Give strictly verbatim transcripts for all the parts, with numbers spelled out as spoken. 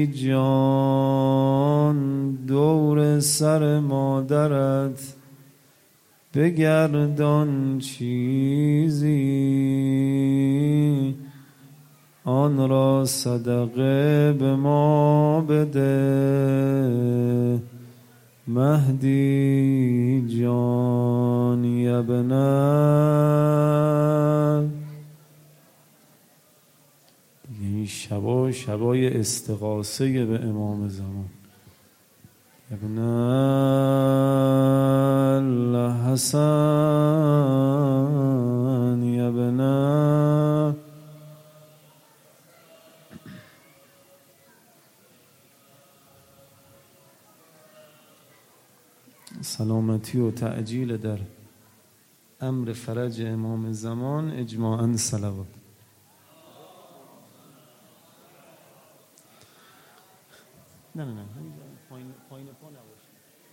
جان دور سر مادرت بگردان چیزی، آن را صدقه به ما بده مهدی جان یبنه. این شبا شبای استغاثه به امام زمان. ابن الحسن ابن سلامتی و تعجیل در امر فرج امام زمان اجماعاً صلوات. نه نه نه پایین پایین پا نباشه،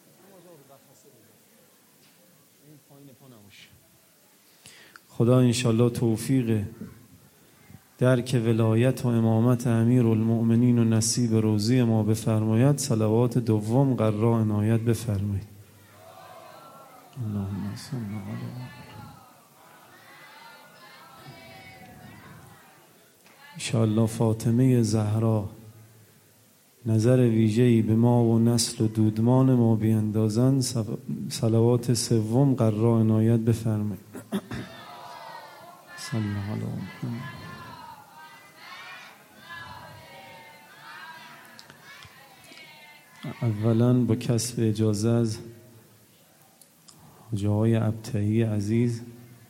این پایین پا نباشه. خدا انشالله توفیق درک ولایت و امامت امیر المؤمنین و نصیب روزی ما بفرماید. صلوات دوم قرار عنایت بفرمایید. اللهم صل علی انشالله فاطمه زهرا نظر ویژه‌ای به ما و نسل و دودمان ما بیندازن. صلوات سوم قرار عنایت بفرمایید. صلی الله علیه و سلم. اولا با کسب اجازه از حاجی آقای ابطحی عزیز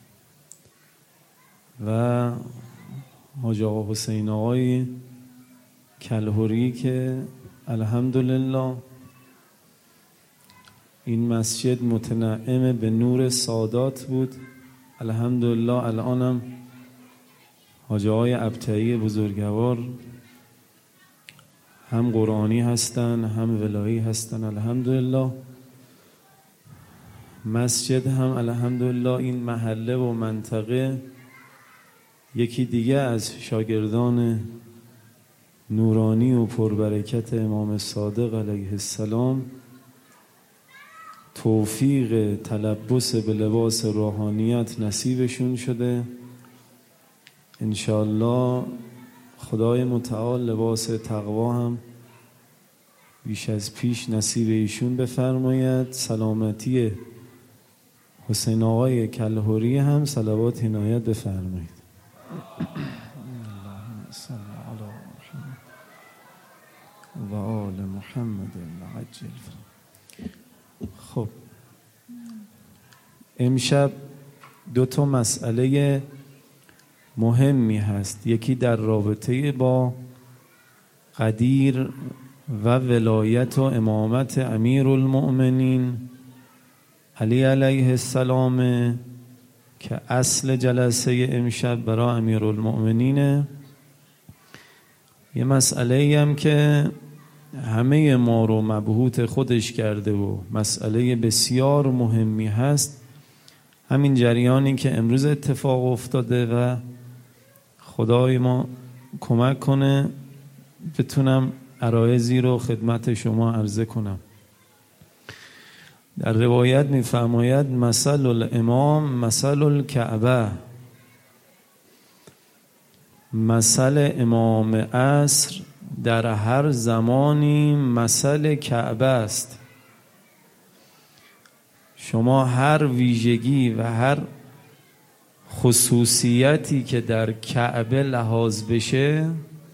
و حاجی آقا حسین آقای کلهوری که الحمدلله این مسجد متنعم به نور سادات بود، الحمدلله الانم حاجی آقای ابطحی بزرگوار هم قرآنی هستن هم ولایی هستن. الحمدلله مسجد هم الحمدلله این محله و منطقه یکی دیگه از شاگردان نورانی و پربرکت امام صادق علیه السلام توفیق تلبس به لباس روحانیت نصیبشون شده. انشاءالله خدای متعال لباس تقوا هم بیش از پیش نصیب ایشون بفرماید. سلامتی حسین آقای کلهوری هم صلوات عنایت بفرمایید. اللهم صل علی محمد و آل محمد العجل. خب امشب دو تا مسئله مهمی هست، یکی در رابطه با قدیر و ولایت و امامت امیر المؤمنین علی علیه السلام که اصل جلسه امشب برای امیر المؤمنینه. یه مسئله هم که همه ما رو مبهوت خودش کرده و مسئله بسیار مهمی هست، همین جریانی که امروز اتفاق افتاده و خدای ما کمک کنه بتونم عرایضی رو خدمت شما عرضه کنم. در روایت می‌فرماید مثل الامام مثل الکعبه، مثل امام عصر در هر زمانی مثل کعبه است. شما هر ویژگی و هر خصوصیتی که در کعبه لحاظ بشه،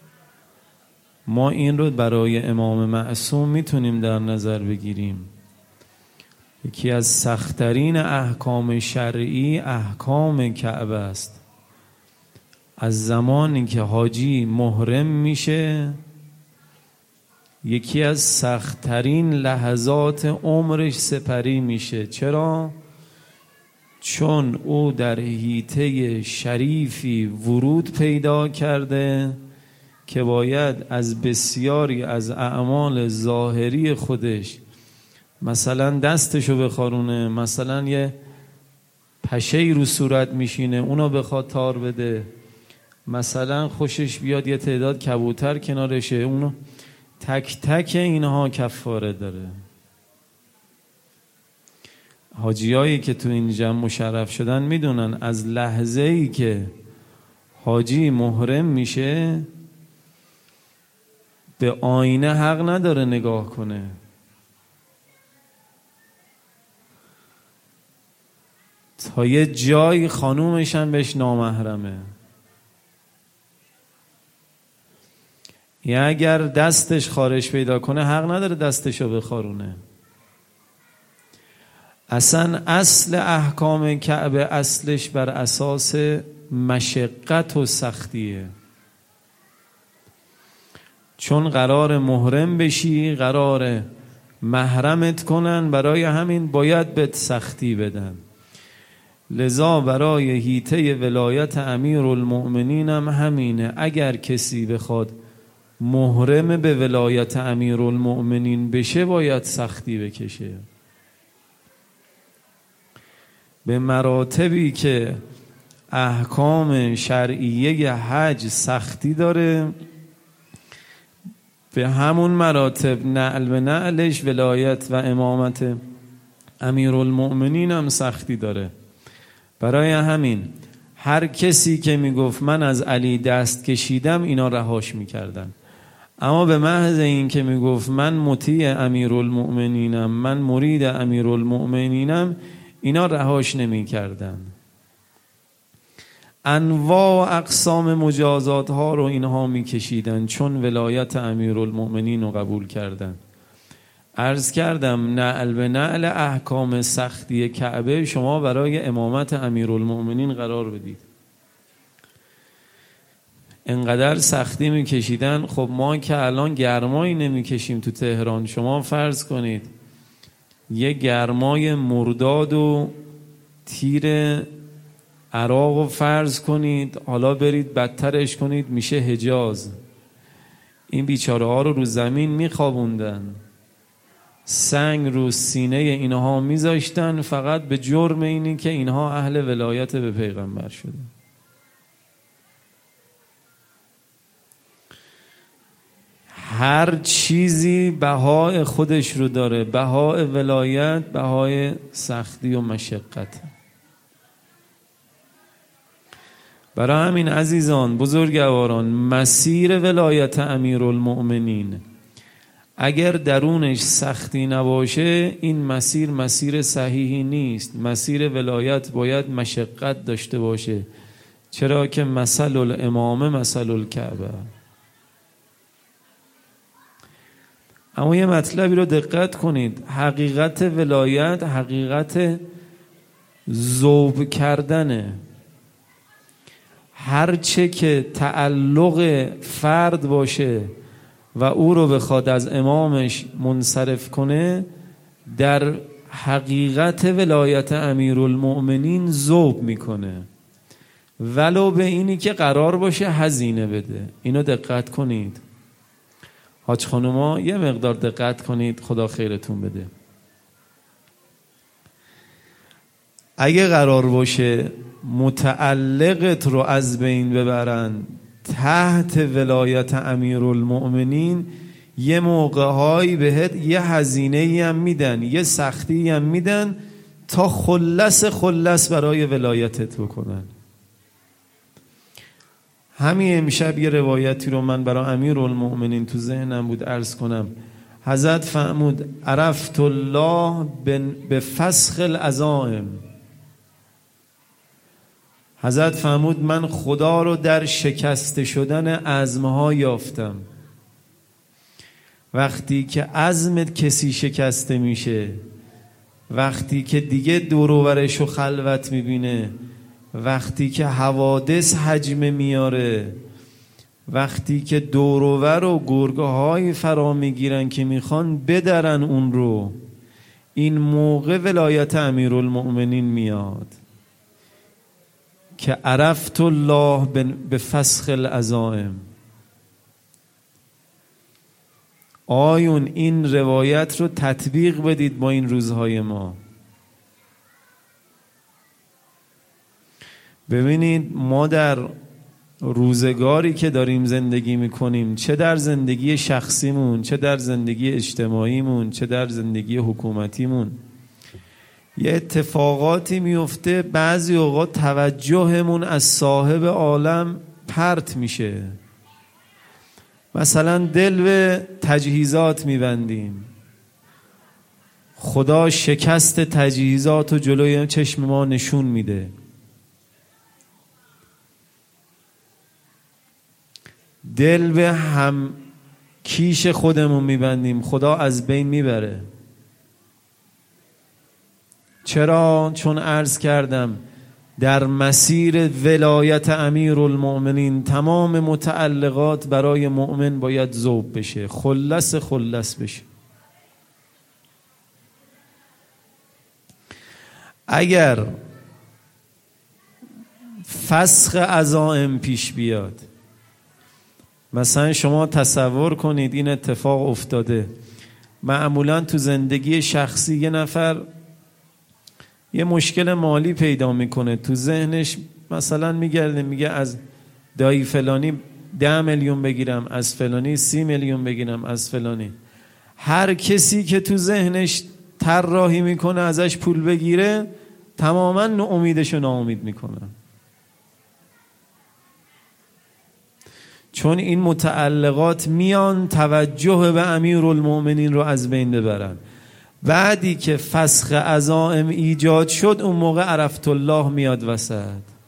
ما این رو برای امام معصوم میتونیم در نظر بگیریم. یکی از سخت‌ترین احکام شرعی احکام کعبه است. از زمانی که حاجی محرم میشه، یکی از سخت‌ترین لحظات عمرش سپری میشه. چرا؟ چون او در حیطه شریفی ورود پیدا کرده که باید از بسیاری از اعمال ظاهری خودش، مثلا دستشو بخارونه، مثلا یه پشه‌ای رو صورت میشینه اونو بخواد تار بده، مثلا خوشش بیاد یه تعداد کبوتر کنارشه اونو، تک تک اینها کفاره داره. حاجیایی که تو این جمع مشرف شدن میدونن از لحظه ای که حاجی محرم میشه به آینه حق نداره نگاه کنه. تا یه جای خانومش هم بهش نامحرمه. یا اگر دستش خارش پیدا کنه حق نداره دستشو بخارونه. اصلا اصل احکام کعبه اصلش بر اساس مشقت و سختیه، چون قرار محرم بشی، قرار محرمت کنن، برای همین باید بهت سختی بدن. لذا برای هیته ولایت امیرالمؤمنین هم همینه. اگر کسی بخواد محرم به ولایت امیرالمؤمنین بشه باید سختی بکشه. به مراتبی که احکام شرعیه حج سختی داره، به همون مراتب نعل به نعلش ولایت و امامت امیرالمؤمنین هم سختی داره. برای همین هر کسی که میگفت من از علی دست کشیدم اینا رهاش میکردن، اما به محض این که میگفت من مطیع امیرالمؤمنینم، من مرید امیرالمؤمنینم، اینا رهاش نمیکردن. انواع و اقسام مجازات ها رو اینها میکشیدن چون ولایت امیرالمؤمنین رو قبول کردن. عرض کردم نعل به نعل احکام سختی کعبه شما برای امامت امیرالمؤمنین قرار بدید. انقدر سختی میکشیدن. خب ما که الان گرمایی نمیکشیم تو تهران، شما فرض کنید یه گرمای مرداد و تیر عراق رو فرض کنید، حالا برید بدترش کنید میشه حجاز. این بیچاره ها رو رو زمین میخوابوندن، سنگ رو سینه اینها میذاشتن فقط به جرم اینی که اینها اهل ولایت به پیغمبر شده. هر چیزی بهای خودش رو داره. بهای ولایت بهای سختی و مشقت. برای همین عزیزان بزرگواران، مسیر ولایت امیرالمؤمنین اگر درونش سختی نباشه این مسیر مسیر صحیحی نیست. مسیر ولایت باید مشقت داشته باشه، چرا که مثل الامامه مثل الکعبه. اما یه مطلبی رو دقت کنید، حقیقت ولایت حقیقت ذوب کردنه. هرچه که تعلق فرد باشه و او رو بخواد از امامش منصرف کنه، در حقیقت ولایت امیرالمؤمنین ذوب میکنه، ولو به اینی که قرار باشه هزینه بده. اینو دقت کنید حاج خانوما، یه مقدار دقت کنید، خدا خیرتون بده. اگه قرار باشه متعلقت رو از بین ببرن تحت ولایت امیرالمؤمنین، یه موقعهایی بهت یه هزینه‌ای هم میدن، یه سختی هم میدن تا خلص خلص برای ولایتت بکنن. همین امشب یه روایتی رو من برای امیرالمؤمنین تو ذهنم بود عرض کنم. حضرت فرمود عرفت الله به فسخ العزائم. حضرت فرمود من خدا رو در شکسته شدن عزمها یافتم. وقتی که عزمت کسی شکسته میشه، وقتی که دیگه دور و برش و خلوت میبینه، وقتی که حوادث حجم میاره، وقتی که دور و بر و گرگه های فرا میگیرن که میخوان بدرن اون رو، این موقع ولایت امیرالمؤمنین میاد که عرفت الله به فسخ العزائم. آیون این روایت رو تطبیق بدید با این روزهای ما. ببینید ما در روزگاری که داریم زندگی میکنیم، چه در زندگی شخصیمون، چه در زندگی اجتماعیمون، چه در زندگی حکومتیمون، یه اتفاقاتی میفته بعضی اوقات توجهمون از صاحب عالم پرت میشه. مثلا دل به تجهیزات میبندیم، خدا شکست تجهیزات رو جلوی چشم ما نشون میده. دل به هم کیش خودمون میبندیم، خدا از بین میبره. چرا؟ چون عرض کردم در مسیر ولایت امیرالمؤمنین تمام متعلقات برای مؤمن باید ذوب بشه، خلص خلص بشه. اگر فسخ عزائم پیش بیاد، مثلا شما تصور کنید این اتفاق افتاده، معمولا تو زندگی شخصی یه نفر یه مشکل مالی پیدا میکنه، تو ذهنش مثلا میگرده میگه از دایی فلانی ده میلیون بگیرم، از فلانی سی میلیون بگیرم، از فلانی. هر کسی که تو ذهنش طراحی میکنه ازش پول بگیره تماما امیدشو ناامید میکنه، چون این متعلقات میان توجه به امیرالمؤمنین رو از بین ببرن. بعدی که فسخ عزائم ایجاد شد اون موقع عرفت الله میاد وسط.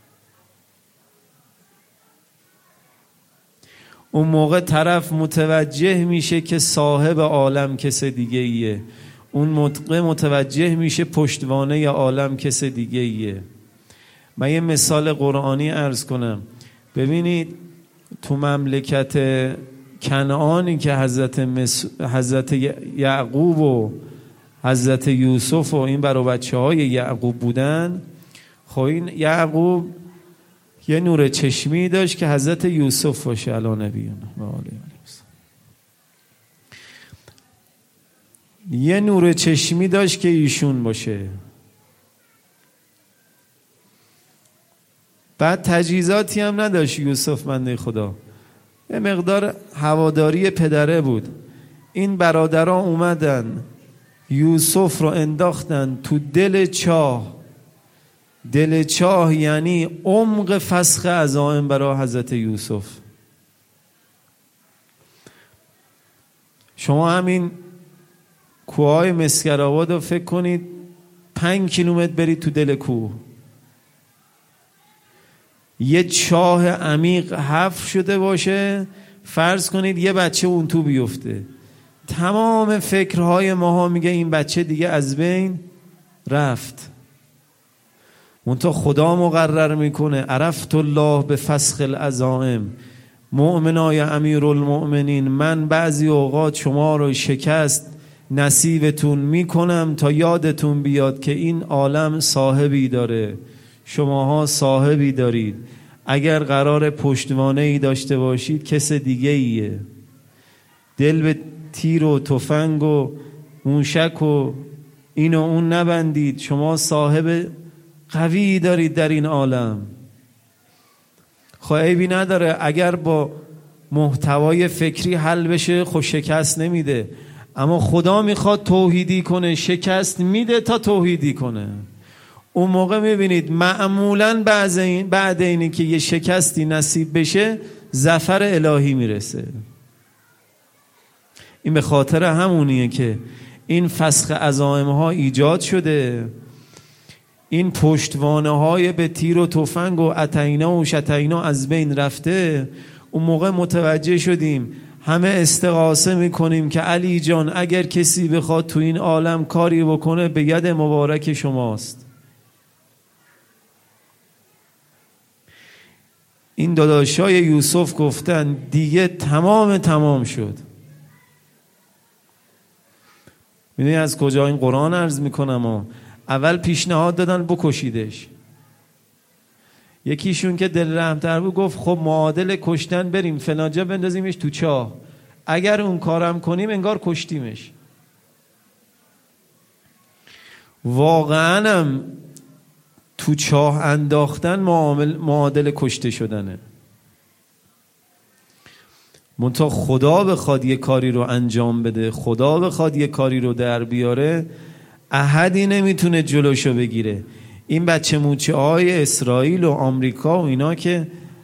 اون موقع طرف متوجه میشه که صاحب عالم کس دیگه ایه، اون موقع متوجه میشه پشتوانه عالم کس دیگه ایه. من یه مثال قرآنی عرض کنم. ببینید تو مملکت کنعانی که حضرت, مس... حضرت یعقوب و حضرت یوسف و این برای بچه های یعقوب بودن، خب این یعقوب یه نور چشمی داشت که حضرت یوسف باشه علی نبینا و آله یه نور چشمی داشت که ایشون باشه. بعد تجهیزاتی هم نداشت یوسف بنده خدا، یه مقدار هواداری پدره بود. این برادرها اومدن یوسف رو انداختن تو دل چاه. دل چاه یعنی عمق فسخ عزائم برای حضرت یوسف. شما همین کوههای مسکرآباد رو فکر کنید پنج کیلومتر برید تو دل کوه، یه چاه عمیق حفر شده باشه، فرض کنید یه بچه اون تو بیفته، تمام فکرهای ماها میگه این بچه دیگه از بین رفت. منتها خدا مقرر میکنه عرفت الله به فسخ العزائم، مؤمنای امیرالمؤمنین من بعضی اوقات شما رو شکست نصیبتون میکنم تا یادتون بیاد که این عالم صاحبی داره، شماها صاحبی دارید. اگر قرار پشتوانه ای داشته باشید کس دیگه ایه. دل به تیر و تفنگ و موشک و این و اون نبندید، شما صاحب قوی دارید در این عالم. خب عیبی نداره اگر با محتوای فکری حل بشه، خب شکست نمیده، اما خدا میخواد توحیدی کنه، شکست میده تا توحیدی کنه. اون موقع میبینید معمولاً بعد این بعد اینی که یه شکستی نصیب بشه ظفر الهی میرسه. این به خاطر همونیه که این فسخ عزائم ها ایجاد شده، این پشتوانه های به تیر و تفنگ و اتینا و شتینا از بین رفته. اون موقع متوجه شدیم همه استغاثه میکنیم که علی جان اگر کسی بخواد تو این عالم کاری بکنه به ید مبارک شماست. این داداشای یوسف گفتن دیگه تمام تمام شد. میدونی از کجا این قرآن عرض میکنم ها؟ اول پیشنهاد دادن بکشیدش، یکیشون که دل رحمتر بود گفت خب معادل کشتن بریم فلانجا بندازیمش تو چاه، اگر اون کارم کنیم انگار کشتیمش. واقعا هم تو چاه انداختن معادل کشته شدنه. منتها خدا بخواد یه کاری رو انجام بده، خدا بخواد یه کاری رو در بیاره، احدی نمیتونه جلوشو بگیره. این بچه موچه های اسرائیل و آمریکا و اینا که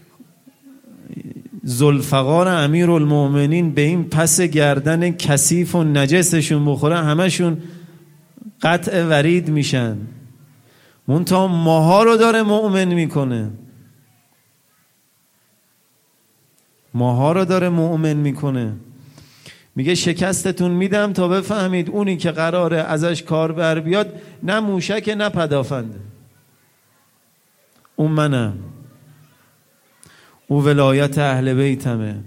ذوالفقار امیرالمؤمنین به این پس گردن کثیف و نجسشون بخوره، همشون قطع ورید میشن. منتها ماها رو داره مؤمن میکنه، ماها رو داره مؤمن میکنه. میگه شکستتون میدم تا بفهمید اونی که قراره ازش کار بر بیاد نه موشک نه پدافنده، اون منم، او ولایت اهل بیتمه.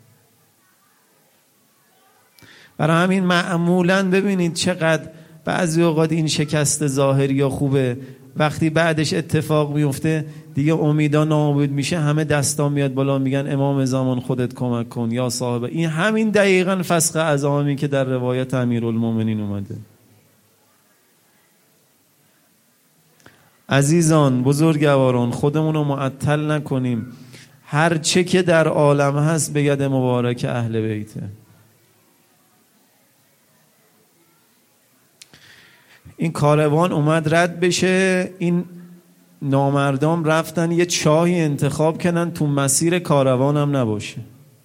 برای همین معمولاً ببینید چقدر بعضی اوقات این شکست ظاهری یا خوبه، وقتی بعدش اتفاق میفته دیگه امیدا نابود میشه، همه دستا میاد بالا میگن امام زمان خودت کمک کن یا صاحب. این همین دقیقاً فسخ عزامی که در روایت امیرالمومنین اومده. عزیزان بزرگواران، خودمون رو معطل نکنیم. هر چه که در عالم هست به ید مبارک اهل بیته. این کاروان اومد رد بشه، این نامردام رفتن یه چاهی انتخاب کردن تو مسیر کاروان هم نباشه.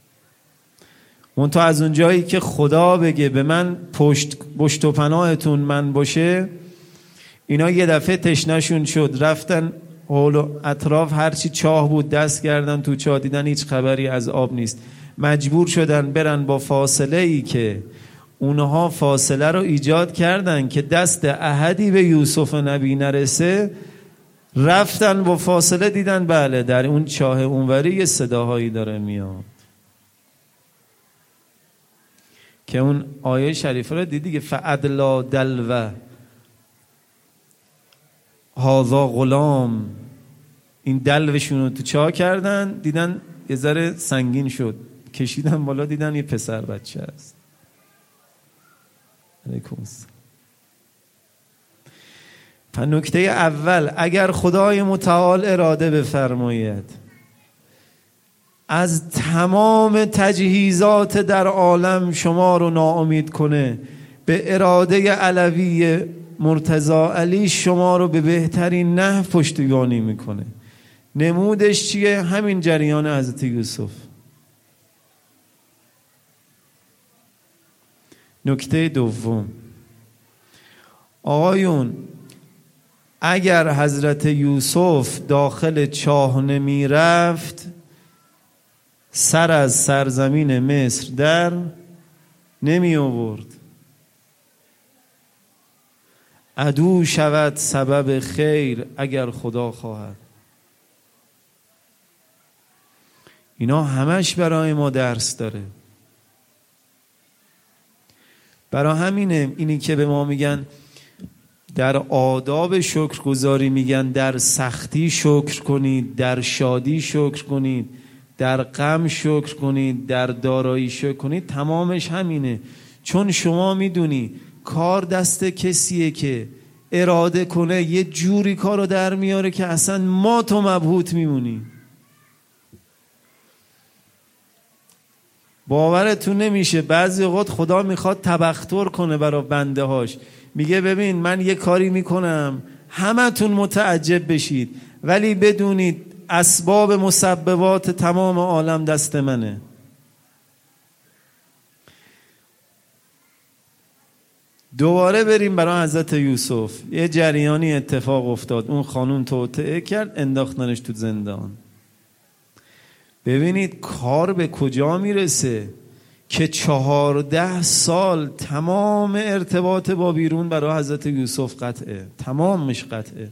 منتها از اون جایی که خدا بگه به من پشت پشت و پناهتون من باشه، اینا یه دفعه تشنشون شد، رفتن حول و اطراف هرچی چاه بود دست کردن تو چاه، دیدن هیچ خبری از آب نیست. مجبور شدن برن با فاصله ای که اونها فاصله رو ایجاد کردن که دست احدی به یوسف نبی نرسه، رفتن با فاصله دیدن بله در اون چاه اونوری یه صداهایی داره میاد، که اون آیه شریفه رو دیدی که فعدلا دلوه هازا غلام، این دلوشون رو تو چاه کردن، دیدن یه ذره سنگین شد، کشیدن بالا دیدن یه پسر بچه است. علیکم السلام. نکته اول، اگر خدای متعال اراده بفرماید از تمام تجهیزات در عالم شما رو ناامید کنه، به اراده علوی مرتضی علی شما رو به بهترین نحو پشتیبانی میکنه. نمودش چیه؟ همین جریان حضرت یوسف. نکته دوم، آقایون اگر حضرت یوسف داخل چاه نمی رفت، سر از سرزمین مصر در نمی آورد. عدو شود سبب خیر اگر خدا خواهد. اینا همش برای ما درس داره. برای همینه اینی که به ما میگن در آداب شکرگزاری، میگن در سختی شکر کنید، در شادی شکر کنید، در غم شکر کنید، در دارایی شکر کنید. تمامش همینه، چون شما میدونی کار دست کسیه که اراده کنه یه جوری کارو در میاره که اصلا ما تو مبهوت میمونی. باورتون نمیشه بعضی اوقات خدا میخواد تبختر کنه برای بنده هاش، میگه ببین من یه کاری میکنم همتون متعجب بشید، ولی بدونید اسباب مسببات تمام عالم دست منه. دوباره بریم برای حضرت یوسف. یه جریانی اتفاق افتاد، اون خانوم توطئه کرد، انداختنش تو زندان. ببینید کار به کجا میرسه که چهارده سال تمام ارتباط با بیرون برای حضرت یوسف قطعه، تمامش قطعه.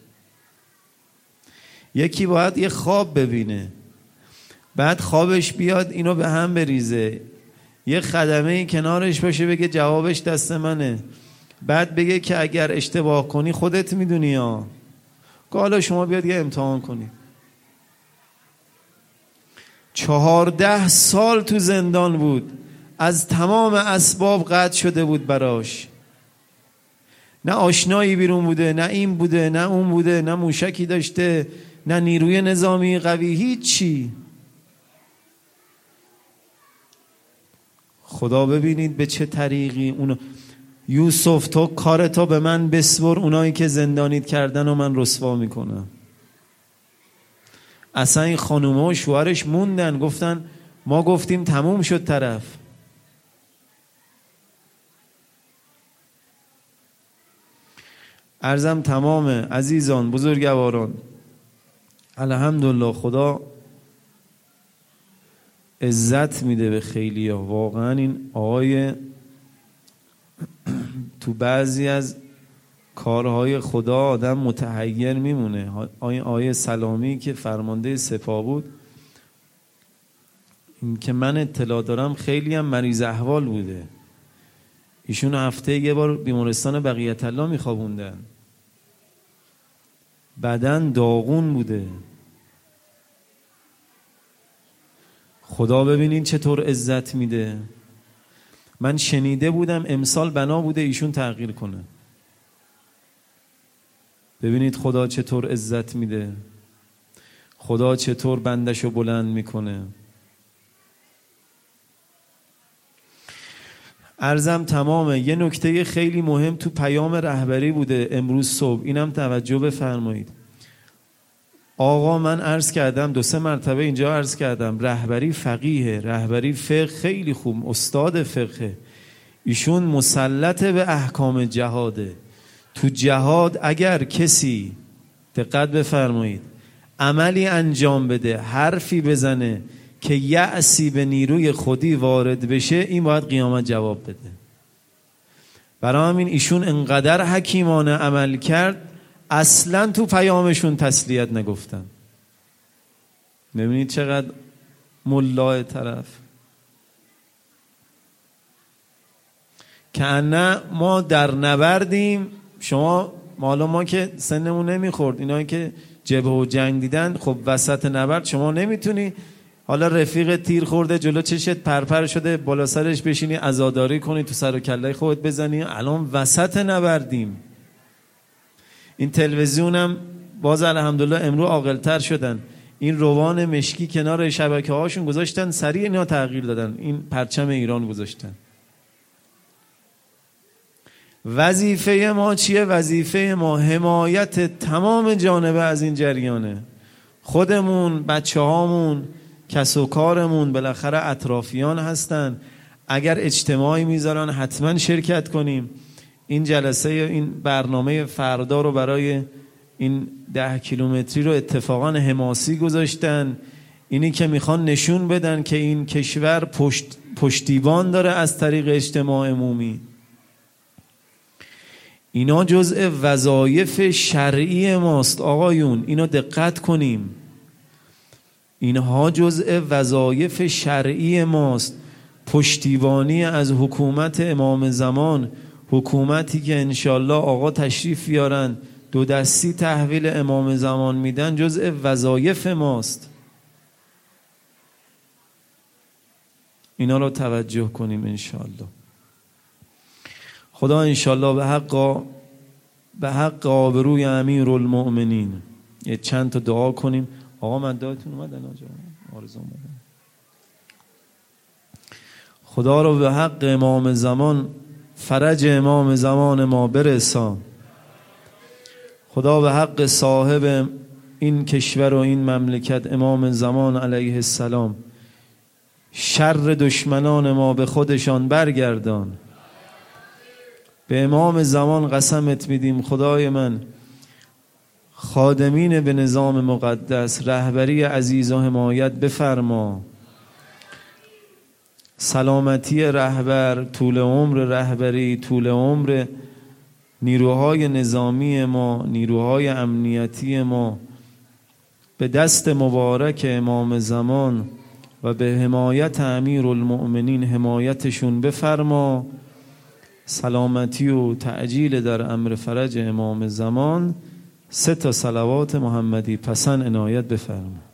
یکی باید یه خواب ببینه، بعد خوابش بیاد اینو به هم بریزه، یه خدمه کنارش باشه بگه جوابش دست منه، بعد بگه که اگر اشتباه کنی خودت میدونی ها، که حالا شما بیاد یه امتحان کنی. چهارده سال تو زندان بود، از تمام اسباب قطع شده بود براش، نه آشنایی بیرون بوده، نه این بوده نه اون بوده، نه موشکی داشته، نه نیروی نظامی قوی، هیچی. خدا ببینید به چه طریقی اونو یوسف تو کارتو به من بسپر، اونایی که زندانیت کردن و من رسوا میکنم. اصلا این خانومه و شوهرش موندن، گفتن ما گفتیم تموم شد طرف. عرضم تمام عزیزان بزرگواران، الحمدلله خدا عزت میده به خیلی ها. واقعا این آقای تو بعضی از کارهای خدا آدم متحیر میمونه. آقای آقای سلامی که فرمانده سپاه بود، این که من اطلاع دارم خیلی هم مریض احوال بوده. ایشون هفته یه بار بیمارستان بقیت الله میخوابوندن، بدن داغون بوده. خدا ببینین چطور عزت میده. من شنیده بودم امسال بنا بوده ایشون تغییر کنه. ببینید خدا چطور عزت میده، خدا چطور بندشو بلند میکنه. عرضم تمامه. یه نکته خیلی مهم تو پیام رهبری بوده امروز صبح، اینم توجه بفرمایید. آقا من عرض کردم دو سه مرتبه اینجا عرض کردم، رهبری فقیه، رهبری فقه خیلی خوب، استاد فقه. ایشون مسلط به احکام جهاده. تو جهاد اگر کسی، دقت بفرمایید، عملی انجام بده، حرفی بزنه که یأسی به نیروی خودی وارد بشه، این باید قیامت جواب بده. برای همین ایشون انقدر حکیمانه عمل کرد، اصلا تو پیامشون تسلیت نگفتن. ببینید چقدر ملای طرف. که نه ما در نبردیم، شما حالا ما که سنمون نمیخورد، اینایی که جبهه و جنگ دیدن، خب وسط نبرد شما نمیتونی حالا رفیق تیر خورده جلو چشت پرپر شده بالا سرش بشینی عزاداری کنی تو سر و کله خودت بزنی. الان وسط نبردیم. این تلویزیونم باز الحمدلله امروز عاقل‌تر شدن، این روان مشکی کنار شبکه هاشون گذاشتن، سریع اینا تغییر دادن، این پرچم ایران گذاشتن. وظیفه ما چیه؟ وظیفه ما حمایت تمام جانبه از این جریانه. خودمون، بچه هامون، کس و کارمون، بالاخره اطرافیان هستن. اگر اجتماعی میذارن حتما شرکت کنیم. این جلسه، این برنامه فردا رو برای این ده کیلومتری رو اتفاقا حماسی گذاشتن. اینی که میخوان نشون بدن که این کشور پشت پشتیبان داره از طریق اجتماع عمومی. اینا جزء وظایف شرعی ماست آقایون، اینو دقت کنیم. اینها جزء وظایف شرعی ماست. پشتیبانی از حکومت امام زمان، حکومتی که انشالله آقا تشریف بیارن دو دستی تحویل امام زمان میدن، جزء وظایف ماست. اینا رو توجه کنیم انشالله. خدا انشالله به حق به حق آبروی امیرالمؤمنین یه چند تا دعا کنیم. آقا من دعاتون اومدن آجا آرزو اومدن. خدا رو به حق امام زمان، فرج امام زمان ما برسان. خدا به حق صاحب این کشور و این مملکت امام زمان علیه السلام، شر دشمنان ما به خودشان برگردان. به امام زمان قسمت میدیم خدای من، خادمین به نظام مقدس رهبری عزیز و حمایت بفرما. سلامتی رهبر، طول عمر رهبری، طول عمر نیروهای نظامی ما، نیروهای امنیتی ما، به دست مبارک امام زمان و به حمایت امیرالمؤمنین حمایتشون بفرما. سلامتی و تعجیل در امر فرج امام زمان. سه تا صلوات محمدی پسند عنایت بفرما.